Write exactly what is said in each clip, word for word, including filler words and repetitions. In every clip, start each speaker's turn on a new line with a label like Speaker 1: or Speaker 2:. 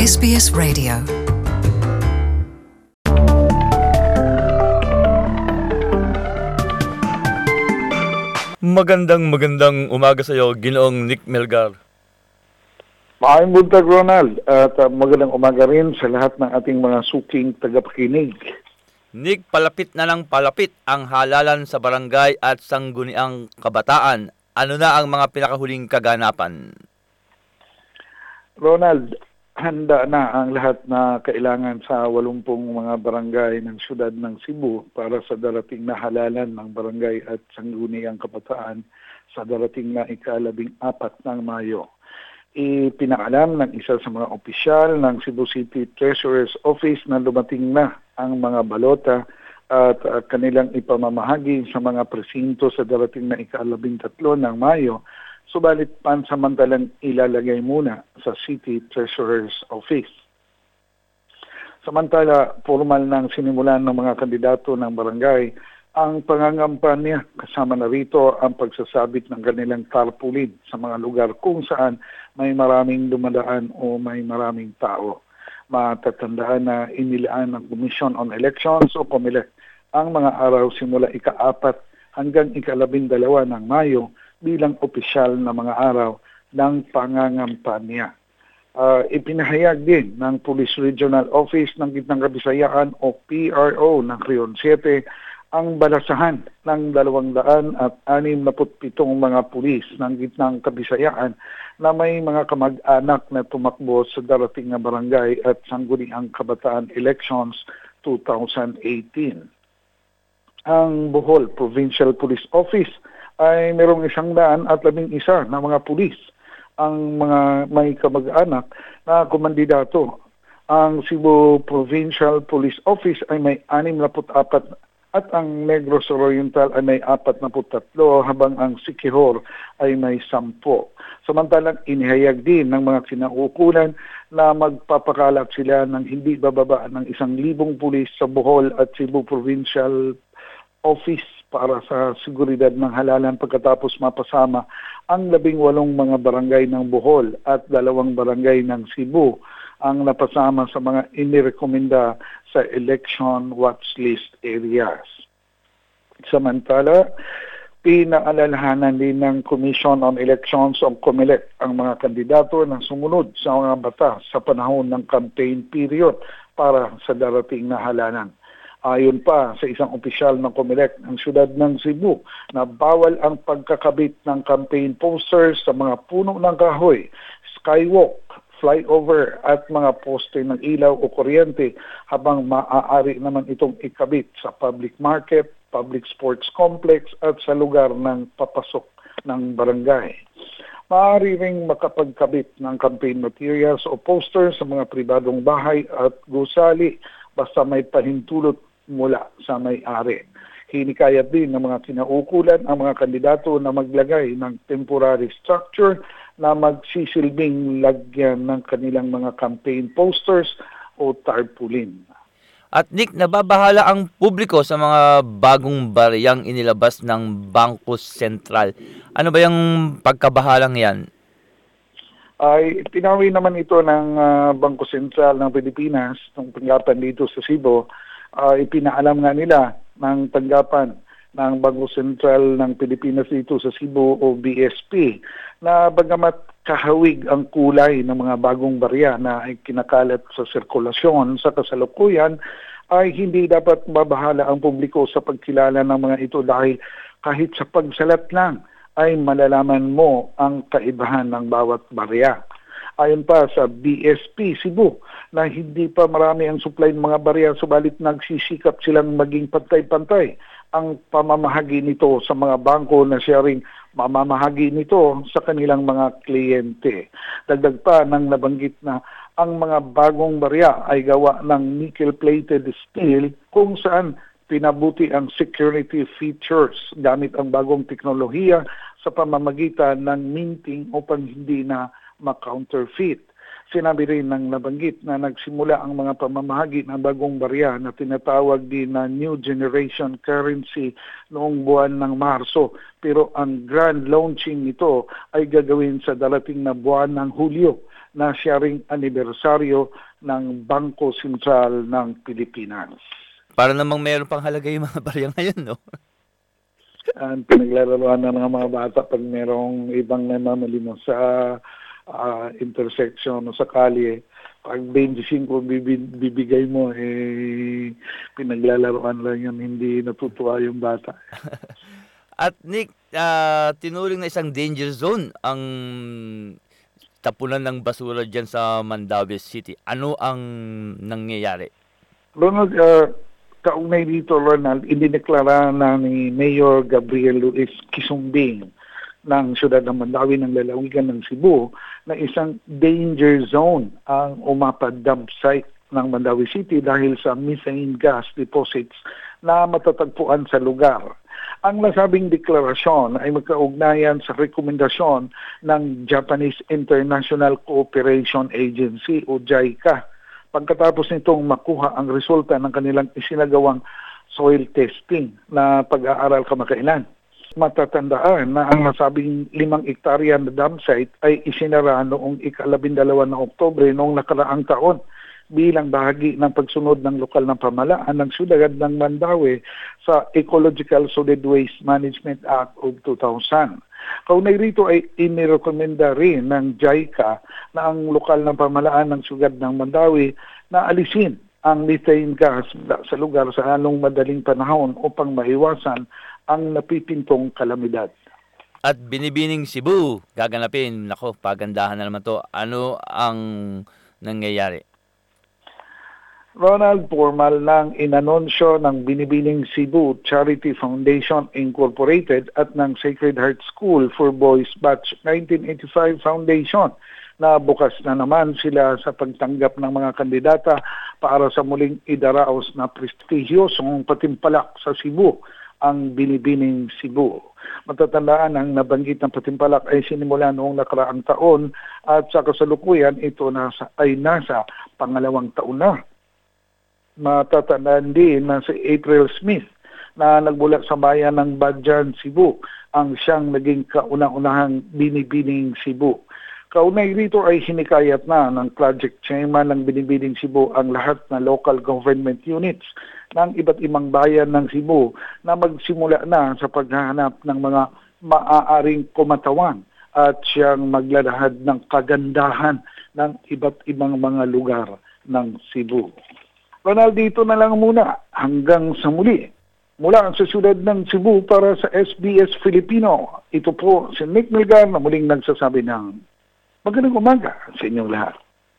Speaker 1: S B S Radio.
Speaker 2: Magandang magandang umaga sa iyo, Ginoong Nick Melgar.
Speaker 3: Maayong buntag, Ronald, at uh, magandang umaga rin sa lahat ng ating mga suking tagapakinig.
Speaker 2: Nick, palapit na lang palapit ang halalan sa barangay at sangguniang kabataan. Ano na ang mga pinakahuling kaganapan?
Speaker 3: Ronald, handa na ang lahat na kailangan sa walumpung mga barangay ng siyudad ng Cebu para sa darating na halalan ng barangay at sangguniang kabataan sa darating na ikalabing apat ng Mayo. Ipinaalam ng isa sa mga opisyal ng Cebu City Treasurer's Office na dumating na ang mga balota at uh, kanilang ipamamahagi sa mga presinto sa darating na ikalabing tatlo ng Mayo. Subalit pansamantalang ilalagay muna sa City Treasurer's Office. Samantala, formal nang sinimulan ng mga kandidato ng barangay ang pangangampanya, kasama na rito ang pagsasabit ng kanilang tarpaulin sa mga lugar kung saan may maraming dumadaan o may maraming tao. Matatandaan na inilaan ng Commission on Elections o COMELEC ang mga araw simula ika-apat hanggang ikalabing dalawa ng Mayo bilang opisyal na mga araw ng pangangampanya. Uh, ipinahayag din ng Police Regional Office ng Gitnang Kabisayaan o P R O ng Region seven ang balasahan ng dalawang daan at anim na pitong mga pulis ng Gitnang Kabisayaan na may mga kamag-anak na tumakbo sa darating na barangay at sangguniang kabataan elections twenty eighteen. Ang Bohol Provincial Police Office ay merong isang daan at labing isa na mga pulis ang mga may kamag-anak na kumandidato. Ang Cebu Provincial Police Office ay may anim na apat at ang Negros Oriental ay may apat na tatlo habang ang Siquijor ay may sampo. Samantalang inihayag din ng mga kinaukulan na magpapakalat sila ng hindi bababa ng isang libong pulis sa Bohol at Cebu Provincial Office para sa seguridad ng halalan pagkatapos mapasama ang labing walong mga barangay ng Bohol at dalawang barangay ng Cebu ang napasama sa mga inirekomenda sa election watch list areas. Samantala, pinaalalahanan din ng Commission on Elections o COMELEC ang mga kandidato na sumunod sa mga batas sa panahon ng campaign period para sa darating na halalan. Ayon pa sa isang opisyal ng COMELEC ng siyudad ng Cebu na bawal ang pagkakabit ng campaign posters sa mga puno ng kahoy, skywalk, flyover at mga poste ng ilaw o kuryente habang maaari naman itong ikabit sa public market, public sports complex at sa lugar ng papasok ng barangay. Maaari ring makapagkabit ng campaign materials o posters sa mga pribadong bahay at gusali basta may pahintulot mula sa may-ari. Hinikayat din ng mga kinaukulan ang mga kandidato na maglagay ng temporary structure na magsisilbing lagyan ng kanilang mga campaign posters o tarpaulin.
Speaker 2: At Nick, nababahala ang publiko sa mga bagong bariyang inilabas ng Bangko Sentral. Ano ba yung pagkabahalang yan?
Speaker 3: Ay pinawi naman ito ng uh, Bangko Sentral ng Pilipinas, ng tanggapan dito sa Cebu. Uh, ipinaalam nga nila ng tanggapan ng Bangko Sentral ng Pilipinas dito sa Cebu o B S P na bagamat kahawig ang kulay ng mga bagong barya na ay kinakalat sa sirkulasyon sa kasalukuyan, ay hindi dapat mabahala ang publiko sa pagkilala ng mga ito dahil kahit sa pagsalat lang ay malalaman mo ang kaibahan ng bawat barya. Ayon pa sa B S P Cebu na hindi pa marami ang supply ng mga barya subalit nagsisikap silang maging pantay-pantay ang pamamahagi nito sa mga bangko na siya ring mamamahagi nito sa kanilang mga kliyente. Dagdag pa ng nabanggit na ang mga bagong barya ay gawa ng nickel-plated steel kung saan pinabuti ang security features gamit ang bagong teknolohiya sa pamamagitan ng minting upang hindi na ma-counterfeit. Sinabi rin ng nabanggit na nagsimula ang mga pamamahagi ng bagong barya na tinatawag din na New Generation Currency noong buwan ng Marso. Pero ang grand launching nito ay gagawin sa darating na buwan ng Hulyo na siya ring anibersaryo ng Bangko Sentral ng Pilipinas.
Speaker 2: Para namang meron pang halaga yung mga barya ngayon, no?
Speaker 3: Ang pinaglalaroan na ng mga bata pag merong ibang namamalino sa uh, intersection o sa kalye, pag twenty-five bibigay mo, eh, pinaglalaroan lang yan, hindi natutuwa yung bata.
Speaker 2: At Nick, uh, tinuring na isang danger zone ang tapunan ng basura dyan sa Mandaue City. Ano ang nangyayari?
Speaker 3: Ronald, uh, kaugnay dito, Ronald, indineklara na ni Mayor Gabriel Luis Quisumbing ng siyudad ng Mandaue ng lalawigan ng Cebu na isang danger zone ang Umapad dump site ng Mandaue City dahil sa methane gas deposits na matatagpuan sa lugar. Ang nasabing deklarasyon ay magkaugnayan sa rekomendasyon ng Japanese International Cooperation Agency o JICA pagkatapos nitong makuha ang resulta ng kanilang isinagawang soil testing na pag-aaral kamakailan. Matatandaan na ang nasabing limang ektarya na dam site ay isinara noong ikalabindalawa ng Oktubre noong nakaraang taon bilang bahagi ng pagsunod ng lokal na pamahalaan ng siyudad ng Mandaue sa Ecological Solid Waste Management Act of two thousand. Kaunay rito ay inirekomenda rin ng JICA na ang lokal na pamahalaan ng siyudad ng Mandaue na alisin ang methane gas sa lugar sa anong madaling panahon upang maiwasan ang napipintong kalamidad.
Speaker 2: At Binibining Cebu, gaganapin. Nako, pagandahan na naman to. Ano ang nangyayari?
Speaker 3: Ronald, formal nang inanunsyo ng Binibining Cebu Charity Foundation Incorporated at ng Sacred Heart School for Boys Batch nineteen eighty-five Foundation na bukas na naman sila sa pagtanggap ng mga kandidata para sa muling idaraos na prestigyosong patimpalak sa Cebu, ang Binibining Cebu. Matatandaan ang nabanggit ng patimpalak ay sinimula noong nakaraang taon at sa kasalukuyan ito nasa, ay nasa pangalawang taon na. Matatandaan din na si April Smith na nagmula sa bayan ng Badjan, Cebu, ang siyang naging kauna-unahang Binibining Cebu. Kaunay rito ay hinikayat na ng project chairman ng Binibining Cebu ang lahat na local government units ng iba't ibang bayan ng Cebu na magsimula na sa paghahanap ng mga maaaring kumatawan at siyang maglalahad ng kagandahan ng iba't ibang mga lugar ng Cebu. Ronald, dito na lang muna. Hanggang sa muli. Mula sa siyudad ng Cebu para sa S B S Filipino. Ito po si Nick Melgar na muling nagsasabi ng magandang umaga sa inyong lahat.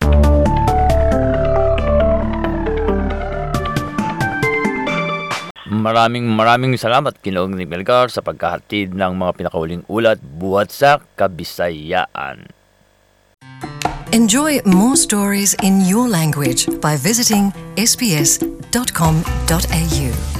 Speaker 2: Maraming maraming salamat Ginoong Nick Melgar sa pagkahatid ng mga pinakauling ulat buhat sa Kabisayaan.
Speaker 1: Enjoy more stories in your language by visiting s b s dot com dot a u.